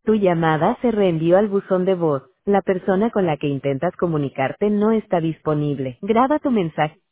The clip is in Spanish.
Tu llamada se reenvió al buzón de voz. La persona con la que intentas comunicarte no está disponible. Graba tu mensaje.